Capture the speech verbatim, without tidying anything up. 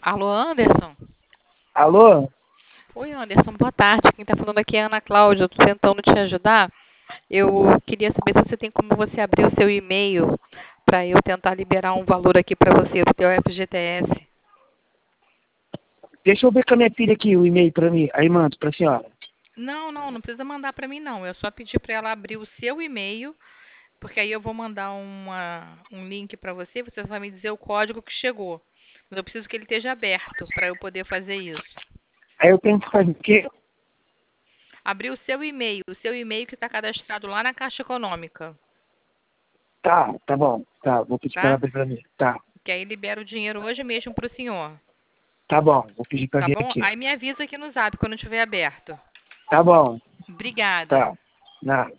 Alô, Anderson? Alô? Oi, Anderson, boa tarde. Quem está falando aqui é a Ana Cláudia. Eu estou tentando te ajudar. Eu queria saber se você tem como você abrir o seu e-mail para eu tentar liberar um valor aqui para você do teu F G T S. Deixa eu ver com a minha filha aqui o e-mail pra mim. Aí mando pra senhora. Não, não, não precisa mandar para mim, não. Eu só pedi para ela abrir o seu e-mail, porque aí eu vou mandar uma, um link para você. Você vai me dizer o código que chegou. Mas eu preciso que ele esteja aberto para eu poder fazer isso. Aí eu tenho que fazer o quê? Abrir o seu e-mail, o seu e-mail que está cadastrado lá na Caixa Econômica, Tá, tá bom. Tá, vou pedir pra ela tá? abrir pra mim. Tá, Que aí libera o dinheiro hoje mesmo para o senhor, tá bom. Vou pedir pra tá vir bom? aqui. Aí me avisa aqui no zap quando estiver aberto. Tá bom. Obrigada. Tá. Nada.